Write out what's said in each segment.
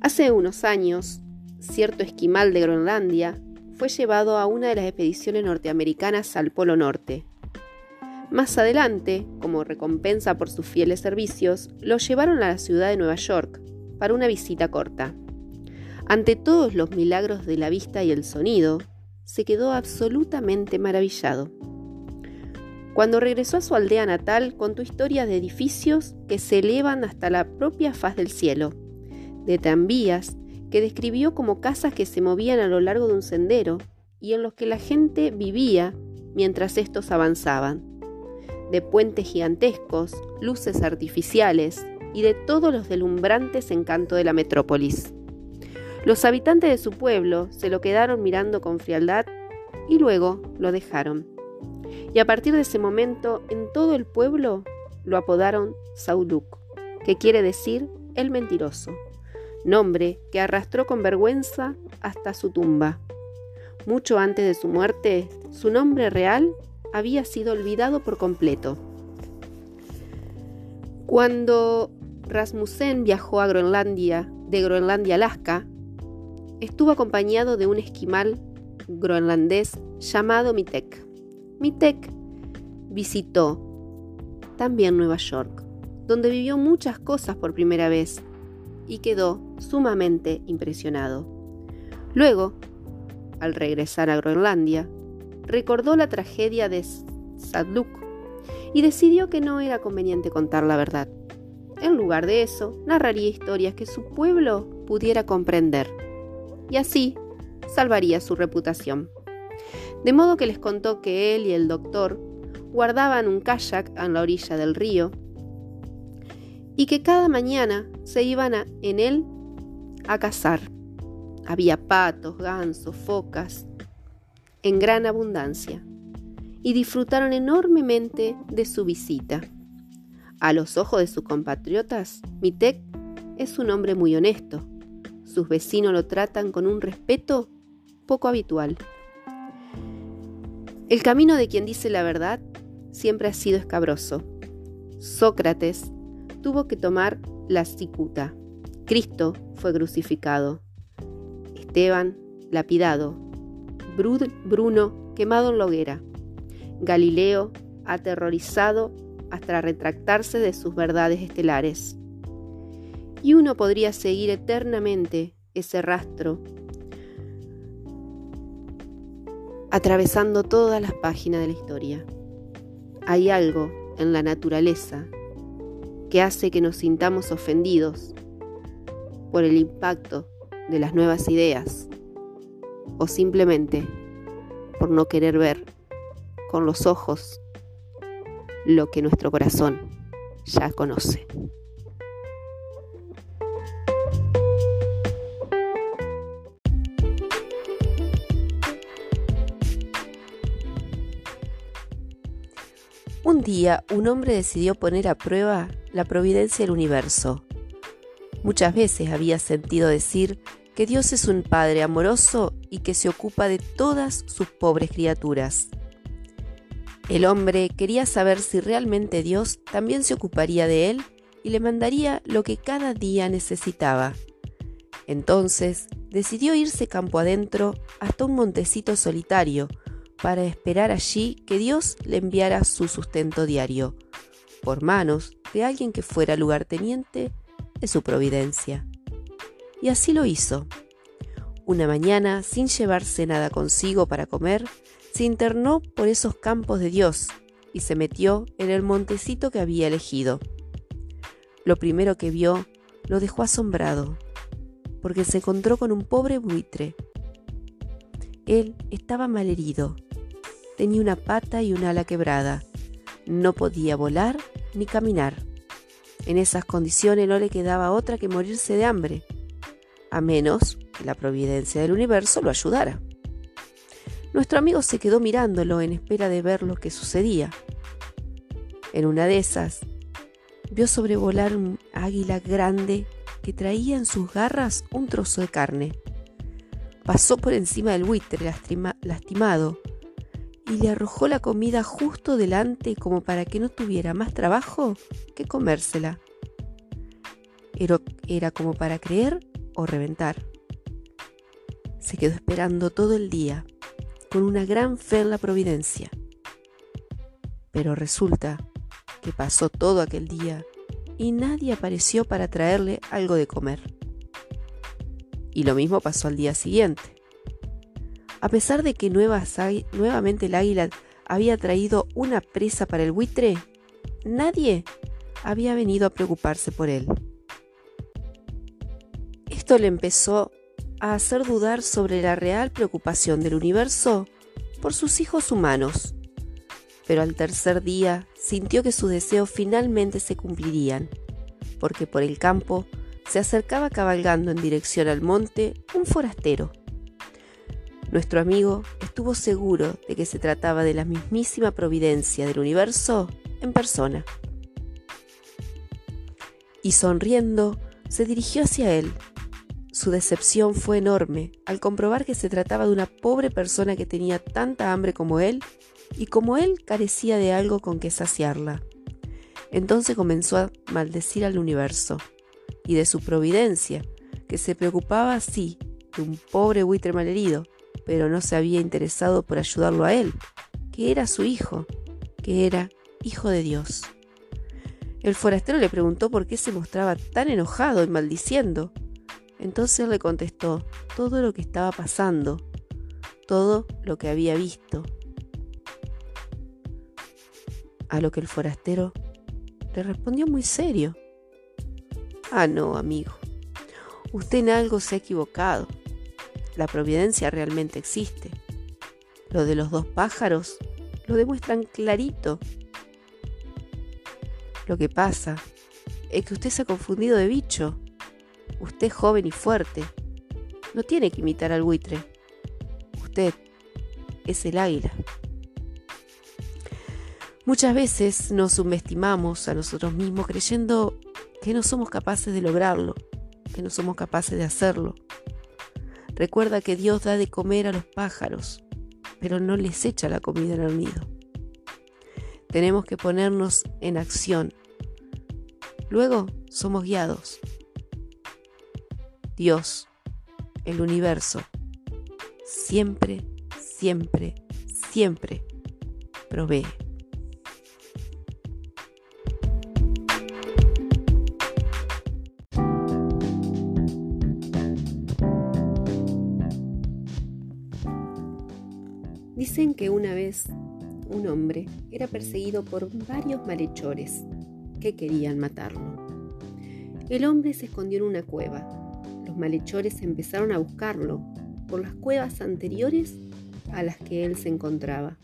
Hace unos años, cierto esquimal de Groenlandia fue llevado a una de las expediciones norteamericanas al Polo Norte. Más adelante, como recompensa por sus fieles servicios, lo llevaron a la ciudad de Nueva York para una visita corta. Ante todos los milagros de la vista y el sonido, se quedó absolutamente maravillado. Cuando regresó a su aldea natal, contó historias de edificios que se elevan hasta la propia faz del cielo, de tranvías que describió como casas que se movían a lo largo de un sendero y en los que la gente vivía mientras estos avanzaban, de puentes gigantescos, luces artificiales y de todos los deslumbrantes encantos de la metrópolis. Los habitantes de su pueblo se lo quedaron mirando con frialdad y luego lo dejaron. Y a partir de ese momento, en todo el pueblo lo apodaron Sauluk, que quiere decir el mentiroso, nombre que arrastró con vergüenza hasta su tumba. Mucho antes de su muerte, su nombre real había sido olvidado por completo. Cuando Rasmussen viajó a Groenlandia, de Groenlandia a Alaska, estuvo acompañado de un esquimal groenlandés llamado Mitek. Mitek visitó también Nueva York, donde vivió muchas cosas por primera vez y quedó sumamente impresionado. Luego, al regresar a Groenlandia, recordó la tragedia de Sauluk y decidió que no era conveniente contar la verdad. En lugar de eso, narraría historias que su pueblo pudiera comprender, y así salvaría su reputación. De modo que les contó que él y el doctor guardaban un kayak en la orilla del río y que cada mañana se iban en él a cazar. Había patos, gansos, focas, en gran abundancia, y disfrutaron enormemente de su visita. A los ojos de sus compatriotas, Mitek es un hombre muy honesto. Sus vecinos lo tratan con un respeto poco habitual. El camino de quien dice la verdad siempre ha sido escabroso. Sócrates tuvo que tomar la cicuta. Cristo fue crucificado. Esteban, lapidado. Bruno, quemado en la hoguera. Galileo, aterrorizado hasta retractarse de sus verdades estelares. Y uno podría seguir eternamente ese rastro, atravesando todas las páginas de la historia. Hay algo en la naturaleza que hace que nos sintamos ofendidos por el impacto de las nuevas ideas o simplemente por no querer ver con los ojos lo que nuestro corazón ya conoce. Un día, un hombre decidió poner a prueba la providencia del universo. Muchas veces había sentido decir que Dios es un Padre amoroso y que se ocupa de todas sus pobres criaturas. El hombre quería saber si realmente Dios también se ocuparía de él y le mandaría lo que cada día necesitaba. Entonces, decidió irse campo adentro hasta un montecito solitario, para esperar allí que Dios le enviara su sustento diario, por manos de alguien que fuera lugarteniente de su providencia. Y así lo hizo. Una mañana, sin llevarse nada consigo para comer, se internó por esos campos de Dios y se metió en el montecito que había elegido. Lo primero que vio lo dejó asombrado, porque se encontró con un pobre buitre. Él estaba malherido. Tenía una pata y un ala quebrada. No podía volar ni caminar. En esas condiciones no le quedaba otra que morirse de hambre, a menos que la providencia del universo lo ayudara. Nuestro amigo se quedó mirándolo en espera de ver lo que sucedía. En una de esas, vio sobrevolar un águila grande que traía en sus garras un trozo de carne. Pasó por encima del buitre lastimado y le arrojó la comida justo delante como para que no tuviera más trabajo que comérsela. Era como para creer o reventar. Se quedó esperando todo el día, con una gran fe en la providencia. Pero resulta que pasó todo aquel día y nadie apareció para traerle algo de comer. Y lo mismo pasó al día siguiente. A pesar de que nuevamente el águila había traído una presa para el buitre, nadie había venido a preocuparse por él. Esto le empezó a hacer dudar sobre la real preocupación del universo por sus hijos humanos. Pero al tercer día sintió que sus deseos finalmente se cumplirían, porque por el campo se acercaba cabalgando en dirección al monte un forastero. Nuestro amigo estuvo seguro de que se trataba de la mismísima providencia del universo en persona. Y sonriendo, se dirigió hacia él. Su decepción fue enorme al comprobar que se trataba de una pobre persona que tenía tanta hambre como él y como él carecía de algo con que saciarla. Entonces comenzó a maldecir al universo y de su providencia, que se preocupaba así de un pobre buitre malherido, pero no se había interesado por ayudarlo a él, que era su hijo, que era hijo de Dios. El forastero le preguntó por qué se mostraba tan enojado y maldiciendo. Entonces él le contestó todo lo que estaba pasando, todo lo que había visto. A lo que el forastero le respondió muy serio: «Ah, no, amigo, usted en algo se ha equivocado. La providencia realmente existe. Lo de los 2 pájaros lo demuestran clarito. Lo que pasa es que usted se ha confundido de bicho. Usted es joven y fuerte. No tiene que imitar al buitre. Usted es el águila». Muchas veces nos subestimamos a nosotros mismos creyendo que no somos capaces de lograrlo, que no somos capaces de hacerlo. Recuerda que Dios da de comer a los pájaros, pero no les echa la comida en el nido. Tenemos que ponernos en acción. Luego somos guiados. Dios, el universo, siempre, siempre, siempre provee. Dicen que una vez un hombre era perseguido por varios malhechores que querían matarlo. El hombre se escondió en una cueva. Los malhechores empezaron a buscarlo por las cuevas anteriores a las que él se encontraba.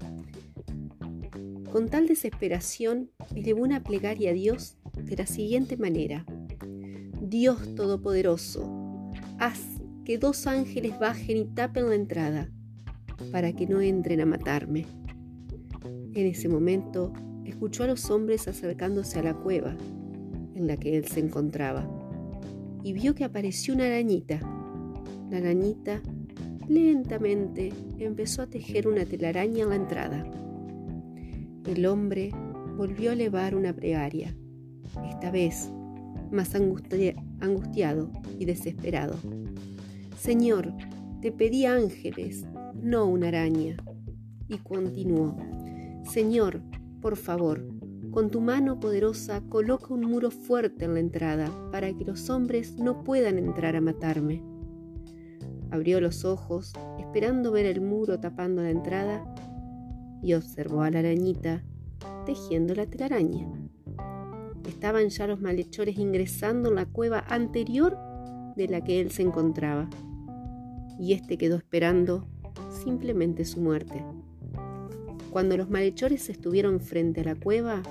Con tal desesperación, elevó una plegaria a Dios de la siguiente manera: «Dios Todopoderoso, haz que 2 ángeles bajen y tapen la entrada, para que no entren a matarme». En ese momento, escuchó a los hombres acercándose a la cueva en la que él se encontraba y vio que apareció una arañita. La arañita lentamente empezó a tejer una telaraña en la entrada. El hombre volvió a elevar una plegaria, esta vez más angustiado y desesperado: «Señor, te pedí ángeles, no una araña». Y continuó: «Señor, por favor, con tu mano poderosa coloca un muro fuerte en la entrada para que los hombres no puedan entrar a matarme». Abrió los ojos, esperando ver el muro tapando la entrada, y observó a la arañita tejiendo la telaraña. Estaban ya los malhechores ingresando en la cueva anterior de la que él se encontraba, y éste quedó esperando simplemente su muerte. Cuando los malhechores estuvieron frente a la cueva,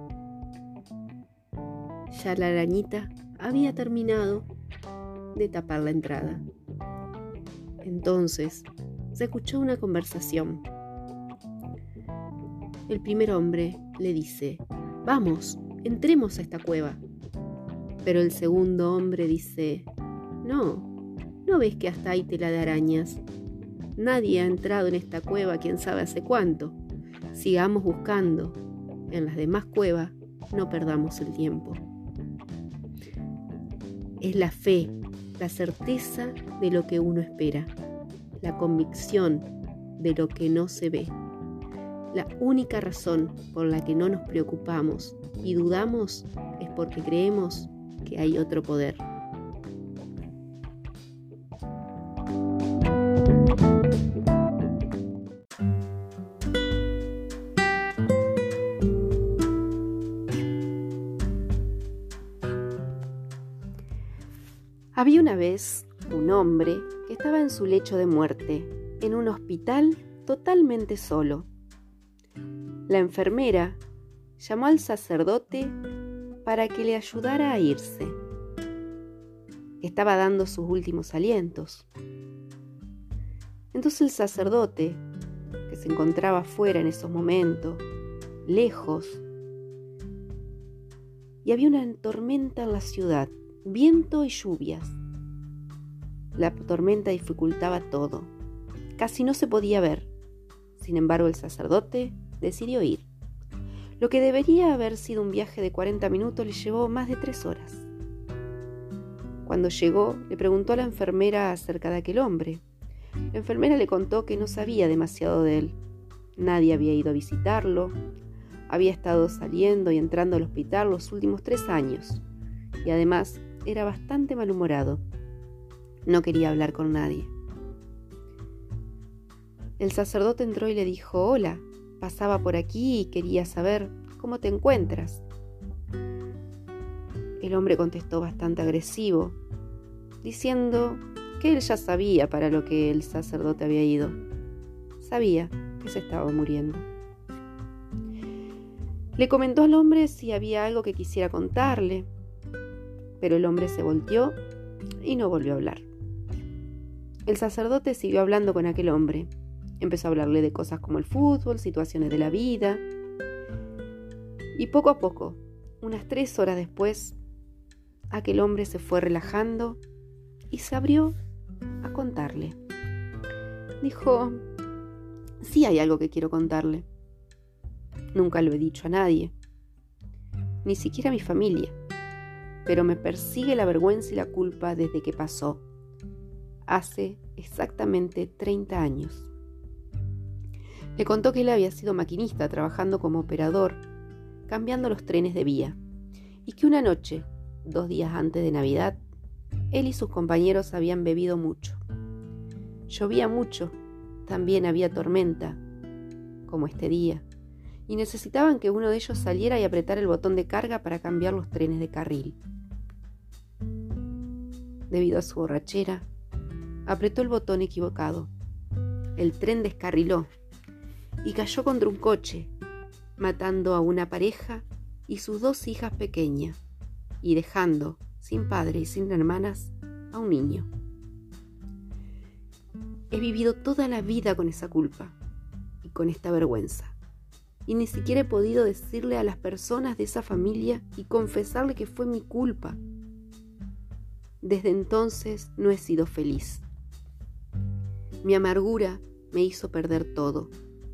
ya la arañita había terminado de tapar la entrada. Entonces se escuchó una conversación. El primer hombre le dice: «Vamos, entremos a esta cueva». Pero el segundo hombre dice: ¿No ves que hasta hay tela de arañas? Nadie ha entrado en esta cueva quién sabe hace cuánto. Sigamos buscando. En las demás cuevas no perdamos el tiempo». Es la fe la certeza de lo que uno espera, la convicción de lo que no se ve. La única razón por la que no nos preocupamos y dudamos es porque creemos que hay otro poder. Había una vez un hombre que estaba en su lecho de muerte, en un hospital totalmente solo. La enfermera llamó al sacerdote para que le ayudara a irse. Estaba dando sus últimos alientos. Entonces el sacerdote, que se encontraba afuera en esos momentos, lejos, y había una tormenta en la ciudad, viento y lluvias. La tormenta dificultaba todo. Casi no se podía ver. Sin embargo, el sacerdote decidió ir. Lo que debería haber sido un viaje de 40 minutos le llevó más de 3 horas. Cuando llegó, le preguntó a la enfermera acerca de aquel hombre. La enfermera le contó que no sabía demasiado de él. Nadie había ido a visitarlo. Había estado saliendo y entrando al hospital los últimos 3 años. Y además, era bastante malhumorado. No quería hablar con nadie. El sacerdote entró y le dijo: «Hola, pasaba por aquí y quería saber cómo te encuentras». El hombre contestó bastante agresivo, diciendo que él ya sabía para lo que el sacerdote había ido. Sabía que se estaba muriendo. Le comentó al hombre si había algo que quisiera contarle, pero el hombre se volteó y no volvió a hablar. El sacerdote siguió hablando con aquel hombre. Empezó a hablarle de cosas como el fútbol, situaciones de la vida. Y poco a poco, unas 3 horas después, aquel hombre se fue relajando y se abrió a contarle. Dijo: «Sí hay algo que quiero contarle. Nunca lo he dicho a nadie, ni siquiera a mi familia, pero me persigue la vergüenza y la culpa desde que pasó, hace exactamente 30 años. Le contó que él había sido maquinista trabajando como operador, cambiando los trenes de vía, y que una noche, 2 días antes de Navidad, él y sus compañeros habían bebido mucho. Llovía mucho, también había tormenta, como este día, y necesitaban que uno de ellos saliera y apretara el botón de carga para cambiar los trenes de carril. Debido a su borrachera, apretó el botón equivocado. El tren descarriló y cayó contra un coche, matando a una pareja y sus 2 hijas pequeñas, y dejando, sin padre y sin hermanas, a un niño. He vivido toda la vida con esa culpa y con esta vergüenza, y ni siquiera he podido decirle a las personas de esa familia y confesarle que fue mi culpa. Desde entonces no he sido feliz. Mi amargura me hizo perder todo.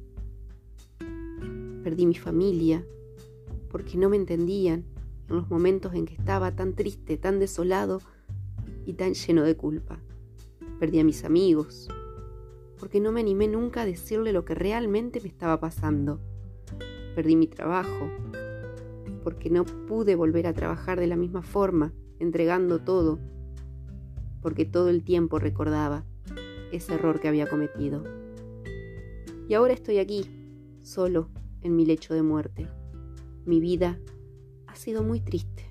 Perdí mi familia porque no me entendían en los momentos en que estaba tan triste, tan desolado y tan lleno de culpa. Perdí a mis amigos porque no me animé nunca a decirle lo que realmente me estaba pasando. Perdí mi trabajo porque no pude volver a trabajar de la misma forma, entregando todo, porque todo el tiempo recordaba ese error que había cometido. Y ahora estoy aquí, solo, en mi lecho de muerte. Mi vida ha sido muy triste.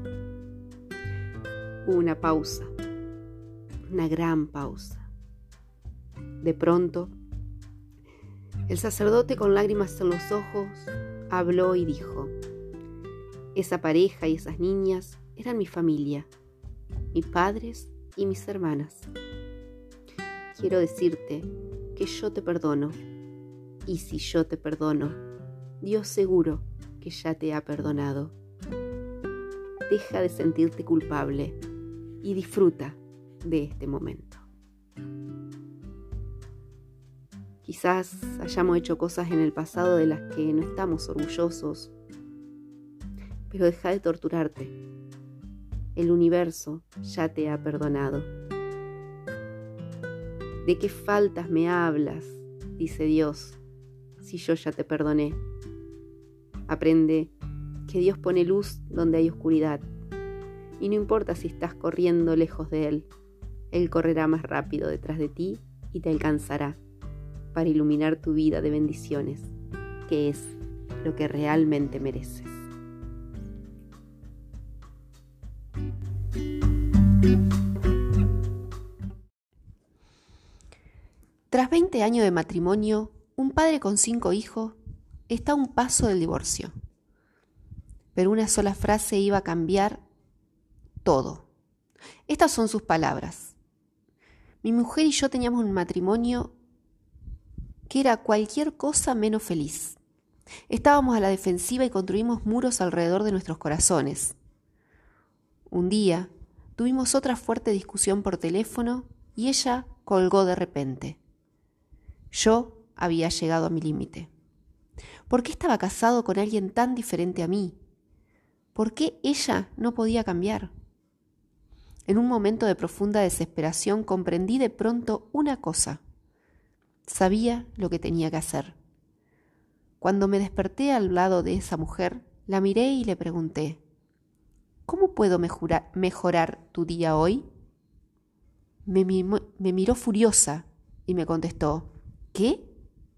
Hubo una pausa, una gran pausa. De pronto, el sacerdote, con lágrimas en los ojos, habló y dijo: «Esa pareja y esas niñas eran mi familia, mis padres y mis hermanas. Quiero decirte que yo te perdono, y si yo te perdono, Dios seguro que ya te ha perdonado. Deja de sentirte culpable y disfruta de este momento». Quizás hayamos hecho cosas en el pasado de las que no estamos orgullosos, pero deja de torturarte. El universo ya te ha perdonado. ¿De qué faltas me hablas?, dice Dios, si yo ya te perdoné. Aprende que Dios pone luz donde hay oscuridad. Y no importa si estás corriendo lejos de Él, Él correrá más rápido detrás de ti y te alcanzará para iluminar tu vida de bendiciones, que es lo que realmente mereces. Tras 20 años de matrimonio, un padre con 5 hijos está a un paso del divorcio. Pero una sola frase iba a cambiar todo. Estas son sus palabras. Mi mujer y yo teníamos un matrimonio que era cualquier cosa menos feliz. Estábamos a la defensiva y construimos muros alrededor de nuestros corazones. Un día tuvimos otra fuerte discusión por teléfono y ella colgó de repente. Yo había llegado a mi límite. ¿Por qué estaba casado con alguien tan diferente a mí? ¿Por qué ella no podía cambiar? En un momento de profunda desesperación comprendí de pronto una cosa. Sabía lo que tenía que hacer. Cuando me desperté al lado de esa mujer, la miré y le pregunté: ¿cómo puedo mejorar tu día hoy? Me miró furiosa y me contestó: ¿qué?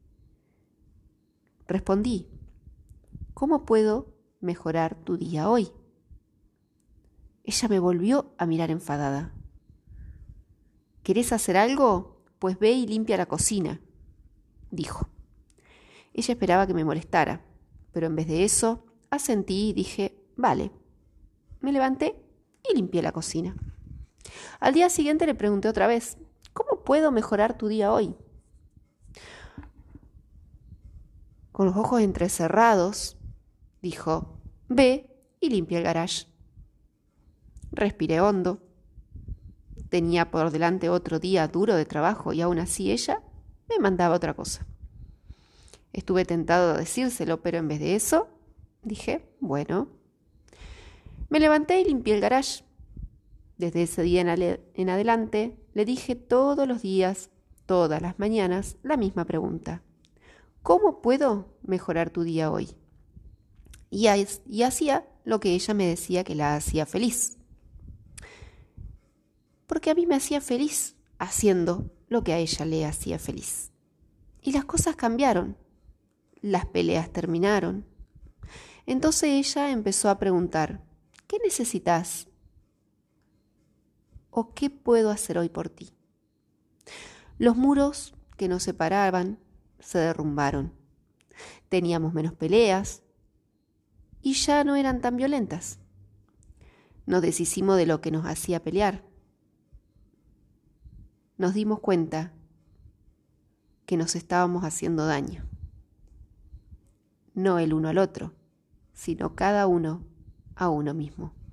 Respondí: ¿cómo puedo mejorar tu día hoy? Ella me volvió a mirar enfadada. ¿Querés hacer algo? Pues ve y limpia la cocina, dijo. Ella esperaba que me molestara, pero en vez de eso, asentí y dije: vale. Me levanté y limpié la cocina. Al día siguiente le pregunté otra vez: ¿cómo puedo mejorar tu día hoy? Con los ojos entrecerrados, dijo: ve y limpia el garage. Respiré hondo. Tenía por delante otro día duro de trabajo y aún así ella me mandaba otra cosa. Estuve tentado a decírselo, pero en vez de eso, dije: bueno. Me levanté y limpié el garage. Desde ese día en adelante le dije todos los días, todas las mañanas, la misma pregunta: ¿cómo puedo mejorar tu día hoy? Y hacía lo que ella me decía que la hacía feliz. Porque a mí me hacía feliz haciendo lo que a ella le hacía feliz. Y las cosas cambiaron. Las peleas terminaron. Entonces ella empezó a preguntar: ¿qué necesitas? ¿O qué puedo hacer hoy por ti? Los muros que nos separaban se derrumbaron. Teníamos menos peleas y ya no eran tan violentas. Nos deshicimos de lo que nos hacía pelear. Nos dimos cuenta que nos estábamos haciendo daño. No el uno al otro, sino cada uno a uno mismo.